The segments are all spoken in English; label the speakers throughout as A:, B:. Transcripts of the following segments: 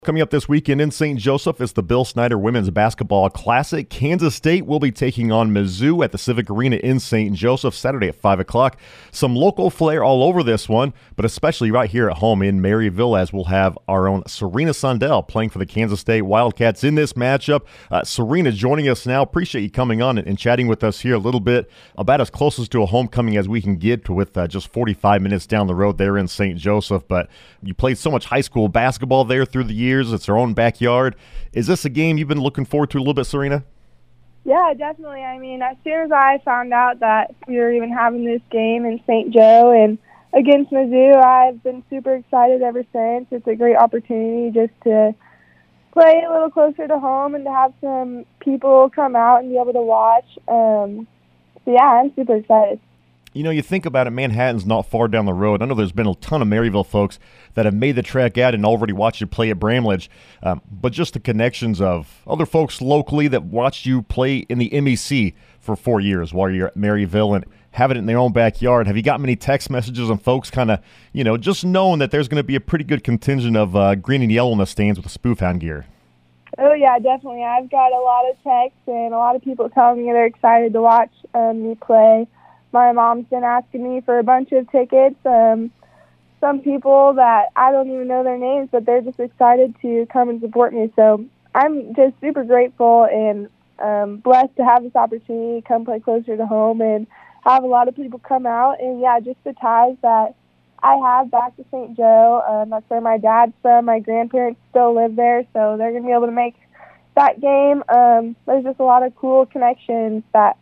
A: Coming up this weekend in St. Joseph is the Bill Snyder Women's Basketball Classic. Kansas State will be taking on Mizzou at the Civic Arena in St. Joseph Saturday at 5 o'clock. Some local flair all over this one, but especially right here at home in Maryville, as we'll have our own Serena Sundell playing for the Kansas State Wildcats in this matchup. Serena joining us now. Appreciate you coming on and chatting with us here a little bit about as closest to a homecoming as we can get with just 45 minutes down the road there in St. Joseph. But you played so much high school basketball there through the years. It's their own backyard. Is this a game you've been looking forward to a little bit, Serena?
B: Yeah, definitely. I mean, as soon as I found out that we were even having this game in St. Joe and against Mizzou, I've been super excited ever since. It's a great opportunity just to play a little closer to home and to have some people come out and be able to watch. So, yeah, I'm super excited.
A: You know, you think about it, Manhattan's not far down the road. I know there's been a ton of Maryville folks that have made the trek out and already watched you play at Bramlage. But just the connections of other folks locally that watched you play in the MEC for 4 years while you're at Maryville and having it in their own backyard. Have you got many text messages and folks kind of, just knowing that there's going to be a pretty good contingent of green and yellow in the stands with the Spoofhound gear?
B: Oh, yeah, definitely. I've got a lot of texts and a lot of people telling me they're excited to watch me play. My mom's been asking me for a bunch of tickets. Some people that I don't even know their names, but they're just excited to come and support me. So I'm just super grateful and blessed to have this opportunity to come play closer to home and have a lot of people come out. And, yeah, just the ties that I have back to St. Joe. That's where my dad's from. My grandparents still live there, so they're going to be able to make that game. There's just a lot of cool connections that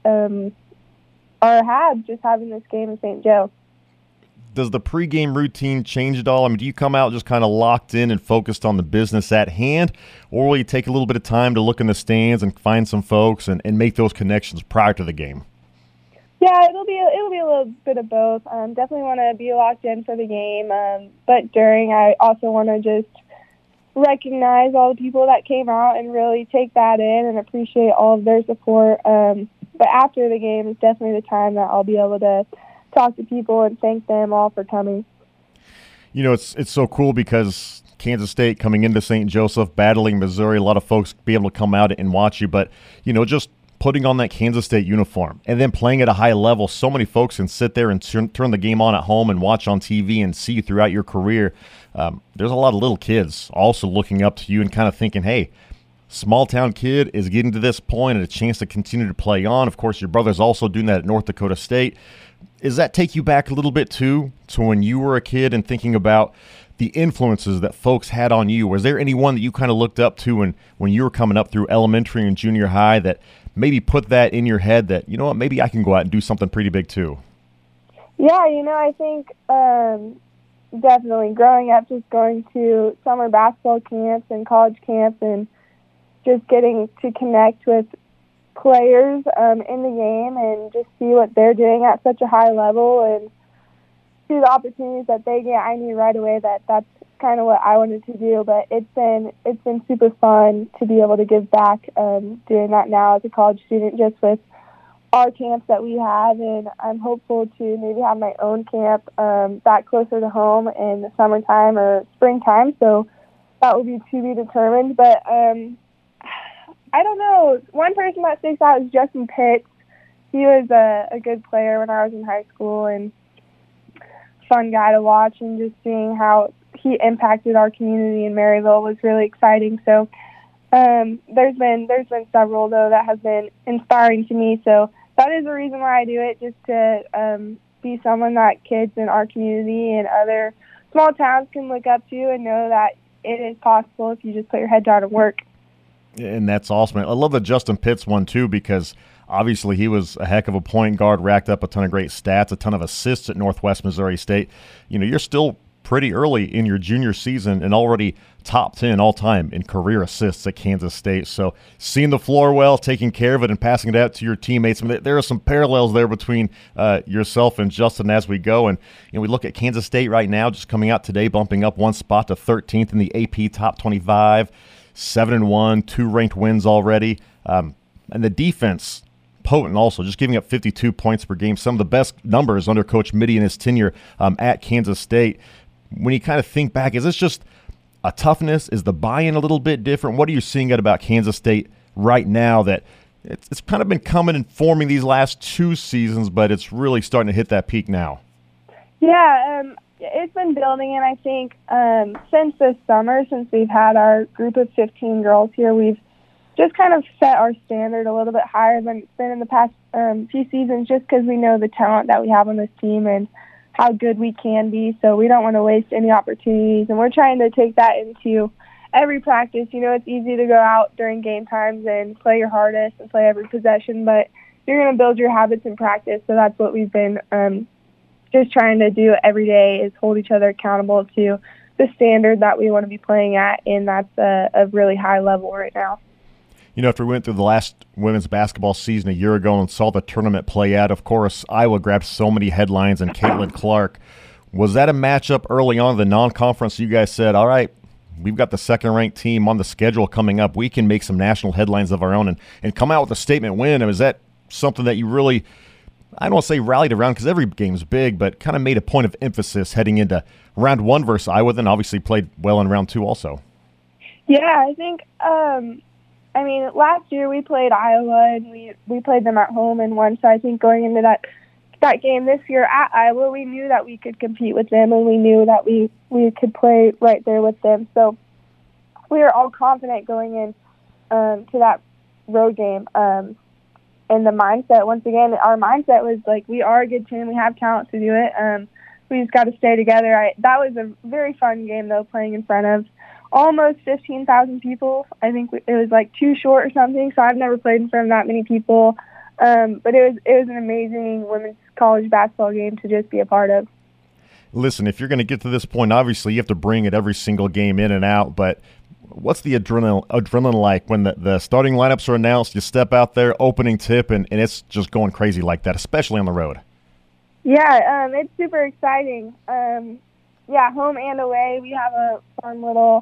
B: or had just having this game in St. Joe.
A: Does the pregame routine change at all? I mean, do you come out just kind of locked in and focused on the business at hand, or will you take a little bit of time to look in the stands and find some folks and make those connections prior to the game?
B: Yeah, it'll be a little bit of both. Definitely want to be locked in for the game, but during, I also want to just recognize all the people that came out and really take that in and appreciate all of their support. But after the game is definitely the time that I'll be able to talk to people and thank them all for coming.
A: You know, it's so cool because Kansas State coming into St. Joseph, battling Missouri, a lot of folks be able to come out and watch you. But, just putting on that Kansas State uniform and then playing at a high level, so many folks can sit there and turn the game on at home and watch on TV and see you throughout your career. There's a lot of little kids also looking up to you and kind of thinking, hey, small-town kid is getting to this point and a chance to continue to play on. Of course, your brother's also doing that at North Dakota State. Does that take you back a little bit, too, to when you were a kid and thinking about the influences that folks had on you? Was there anyone that you kind of looked up to when you were coming up through elementary and junior high that maybe put that in your head that, maybe I can go out and do something pretty big, too?
B: Yeah, I think definitely growing up, just going to summer basketball camps and college camps and just getting to connect with players in the game and just see what they're doing at such a high level and see the opportunities that they get. I knew right away that that's kind of what I wanted to do, but it's been super fun to be able to give back doing that now as a college student just with our camps that we have, and I'm hopeful to maybe have my own camp back closer to home in the summertime or springtime, so that will be to be determined, but I don't know. One person that sticks out is Justin Pitts. He was a good player when I was in high school and fun guy to watch, and just seeing how he impacted our community in Maryville was really exciting. So there's been several, though, that have been inspiring to me. So that is the reason why I do it, just to be someone that kids in our community and other small towns can look up to and know that it is possible if you just put your head down and work.
A: And that's awesome. I love the Justin Pitts one, too, because obviously he was a heck of a point guard, racked up a ton of great stats, a ton of assists at Northwest Missouri State. You're still pretty early in your junior season and already top 10 all-time in career assists at Kansas State. So seeing the floor well, taking care of it, and passing it out to your teammates. I mean, there are some parallels there between yourself and Justin as we go. And we look at Kansas State right now, just coming out today, bumping up one spot to 13th in the AP Top 25. 7-1, 2 ranked wins already. And the defense, potent also, just giving up 52 points per game. Some of the best numbers under Coach Mitty in his tenure at Kansas State. When you kind of think back, is this just a toughness? Is the buy-in a little bit different? What are you seeing about Kansas State right now that it's kind of been coming and forming these last 2 seasons, but it's really starting to hit that peak now?
B: Yeah, it's been building, and I think since this summer, since we've had our group of 15 girls here, we've just kind of set our standard a little bit higher than it's been in the past few seasons, just because we know the talent that we have on this team and how good we can be. So we don't want to waste any opportunities, and we're trying to take that into every practice. You know, it's easy to go out during game times and play your hardest and play every possession, but you're going to build your habits in practice. So that's what we've been just trying to do every day, is hold each other accountable to the standard that we want to be playing at, and that's a really high level right now.
A: You know, after we went through the last women's basketball season a year ago and saw the tournament play out, of course, Iowa grabbed so many headlines and Caitlin Clark. Was that a matchup early on in the non-conference? You guys said, all right, we've got the second-ranked team on the schedule coming up. We can make some national headlines of our own and come out with a statement win. And is that something that you really, I don't want to say rallied around because every game's big, but kind of made a point of emphasis heading into round 1 versus Iowa, then obviously played well in round 2 also?
B: Yeah, I think I mean, last year we played Iowa, and we played them at home and won. So I think going into that game this year at Iowa, we knew that we could compete with them, and we knew that we could play right there with them. So we were all confident going in to that road game. And the mindset, once again, our mindset was like, we are a good team. We have talent to do it. We just got to stay together. That was a very fun game, though, playing in front of almost 15,000 people. I think it was like too short or something, so I've never played in front of that many people. But it was an amazing women's college basketball game to just be a part of.
A: Listen, if you're going to get to this point, obviously you have to bring it every single game in and out, but what's the adrenaline like when the starting lineups are announced, you step out there, opening tip, and it's just going crazy like that, especially on the road?
B: Yeah, it's super exciting. Yeah, home and away. We have a fun little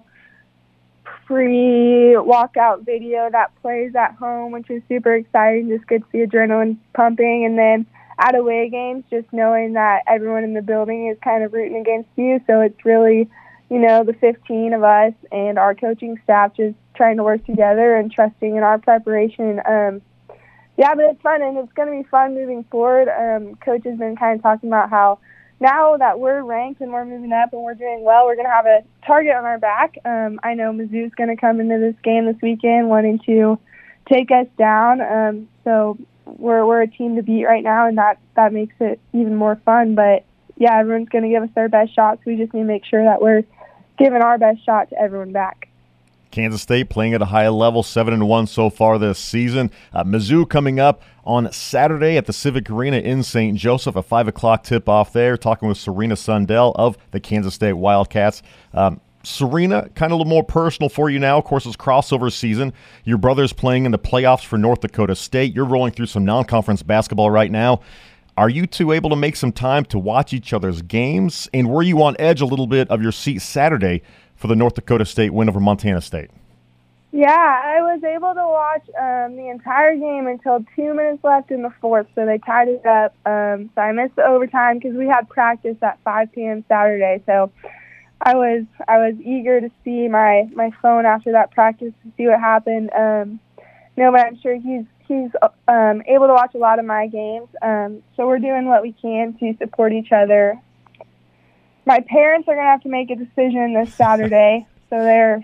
B: pre-walkout video that plays at home, which is super exciting. Just gets the adrenaline pumping. And then at away games, just knowing that everyone in the building is kind of rooting against you. So it's really, you know, the 15 of us and our coaching staff just trying to work together and trusting in our preparation. Yeah, but it's fun, and it's going to be fun moving forward. Coach has been kind of talking about how now that we're ranked and we're moving up and we're doing well, we're going to have a target on our back. I know Mizzou's going to come into this game this weekend wanting to take us down. So we're a team to beat right now, and that makes it even more fun. But, yeah, everyone's going to give us their best shots. We just need to make sure that we're giving our best shot to everyone back.
A: Kansas State playing at a high level, 7-1 so far this season. Mizzou coming up on Saturday at the Civic Arena in St. Joseph, a 5 o'clock tip-off there, talking with Serena Sundell of the Kansas State Wildcats. Serena, kind of a little more personal for you now. Of course, it's crossover season. Your brother's playing in the playoffs for North Dakota State. You're rolling through some non-conference basketball right now. Are you two able to make some time to watch each other's games? And were you on edge a little bit of your seat Saturday for the North Dakota State win over Montana State?
B: Yeah, I was able to watch the entire game until 2 minutes left in the fourth, so they tied it up. So I missed the overtime because we had practice at 5 p.m. Saturday. So I was eager to see my phone after that practice to see what happened. No, but I'm sure he's able to watch a lot of my games. So we're doing what we can to support each other. My parents are going to have to make a decision this Saturday, so they're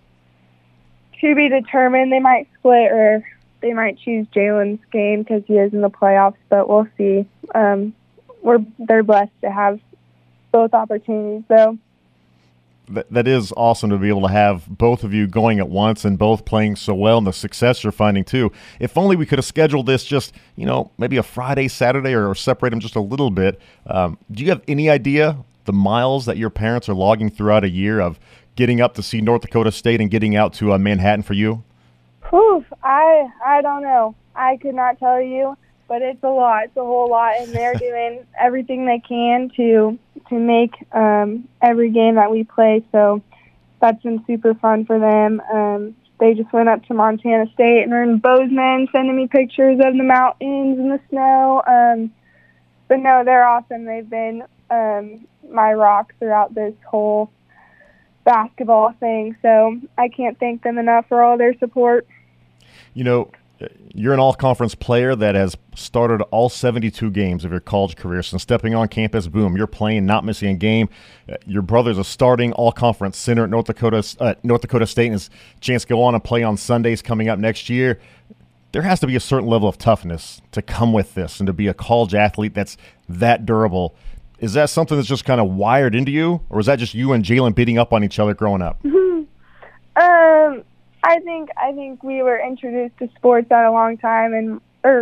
B: to be determined. They might split or they might choose Jalen's game because he is in the playoffs, but we'll see. They're blessed to have both opportunities, though.
A: That is awesome to be able to have both of you going at once and both playing so well, and the success you're finding too. If only we could have scheduled this just, maybe a Friday, Saturday, or separate them just a little bit. Do you have any idea the miles that your parents are logging throughout a year of getting up to see North Dakota State and getting out to Manhattan for you?
B: Whew, I don't know. I could not tell you, but it's a lot. It's a whole lot, and they're doing everything they can to make every game that we play. So that's been super fun for them. They just went up to Montana State and are in Bozeman, sending me pictures of the mountains and the snow. But no, they're awesome. They've been my rock throughout this whole basketball thing. So I can't thank them enough for all their support.
A: You know, you're an all-conference player that has started all 72 games of your college career. Since stepping on campus, boom, you're playing, not missing a game. Your brother's a starting all-conference center at North Dakota State, and his chance to go on and play on Sundays coming up next year. There has to be a certain level of toughness to come with this and to be a college athlete that's that durable. Is that something that's just kind of wired into you, or is that just you and Jalen beating up on each other growing up?
B: I think we were introduced to sports at a long time, for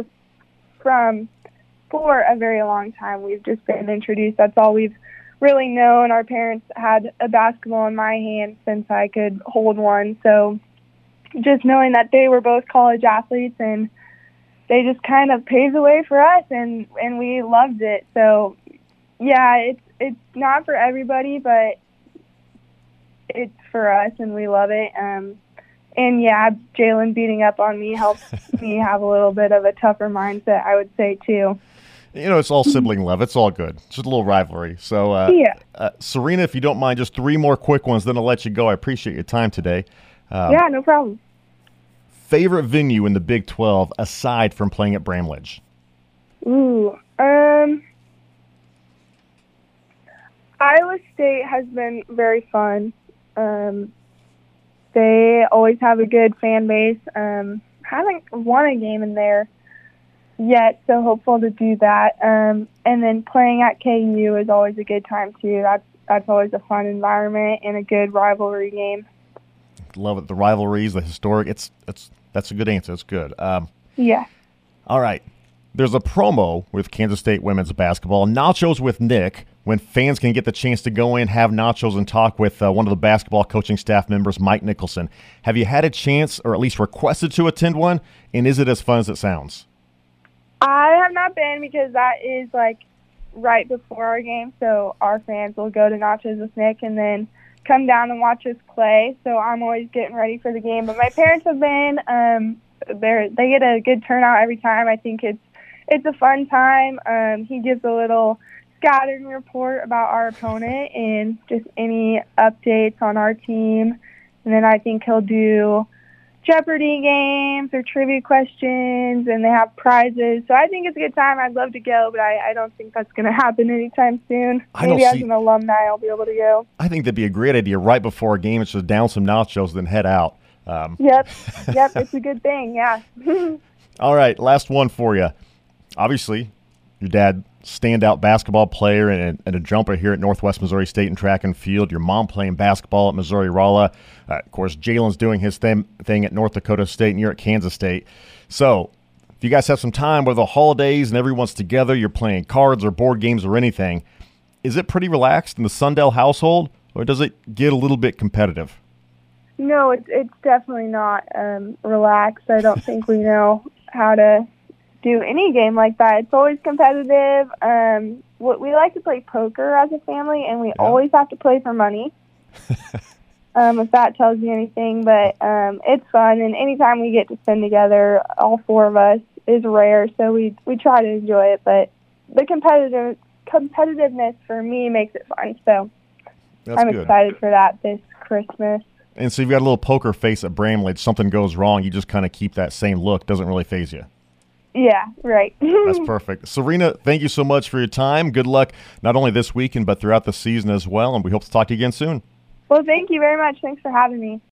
B: a very long time. We've just been introduced. That's all we've really known. Our parents had a basketball in my hand since I could hold one. So just knowing that they were both college athletes, and they just kind of paved the way for us, and we loved it. So yeah, it's not for everybody, but it's for us, and we love it. And yeah, Jalen beating up on me helps me have a little bit of a tougher mindset, I would say, too.
A: You know, it's all sibling love. It's all good. It's just a little rivalry. So,
B: yeah.
A: Serena, if you don't mind, just 3 more quick ones, then I'll let you go. I appreciate your time today.
B: Yeah, no problem.
A: Favorite venue in the Big 12 aside from playing at Bramlage?
B: Iowa State has been very fun. They always have a good fan base. Haven't won a game in there yet, so hopeful to do that. And then playing at KU is always a good time too. That's always a fun environment and a good rivalry game.
A: Love it. The rivalries, the historic. That's a good answer. It's good.
B: Yeah.
A: All right. There's a promo with Kansas State women's basketball, Nachos with Nick, when fans can get the chance to go in, have nachos, and talk with one of the basketball coaching staff members, Mike Nicholson. Have you had a chance, or at least requested to attend one, and is it as fun as it sounds?
B: I have not been, because that is like right before our game, so our fans will go to Nachos with Nick and then come down and watch us play. So I'm always getting ready for the game. But my parents have been. They get a good turnout every time. I think it's a fun time. He gives a little scouting report about our opponent and just any updates on our team. And then I think he'll do Jeopardy games or trivia questions, and they have prizes. So I think it's a good time. I'd love to go, but I don't think that's going to happen anytime soon. Maybe as an alumni I'll be able to go.
A: I think that'd be a great idea right before a game. It's just down some nachos, then head out.
B: Yep, it's a good thing, yeah.
A: All right, last one for you. Obviously, your dad, standout basketball player and a jumper here at Northwest Missouri State in track and field. Your mom playing basketball at Missouri-Rolla. Of course, Jalen's doing his thing at North Dakota State, and you're at Kansas State. So if you guys have some time where the holidays and everyone's together, you're playing cards or board games or anything, is it pretty relaxed in the Sundell household, or does it get a little bit competitive?
B: No, it's definitely not relaxed. I don't think we know how to do any game like that. It's always competitive. We like to play poker as a family, and we always have to play for money. If that tells you anything, but it's fun, and anytime we get to spend together, all 4 of us, is rare, so we try to enjoy it, but the competitiveness for me makes it fun, so I'm excited for that this Christmas.
A: And so you've got a little poker face at Bramlage. Something goes wrong, you just kind of keep that same look. Doesn't really faze you.
B: Yeah, right.
A: That's perfect. Serena, thank you so much for your time. Good luck not only this weekend but throughout the season as well, and we hope to talk to you again soon.
B: Well, thank you very much. Thanks for having me.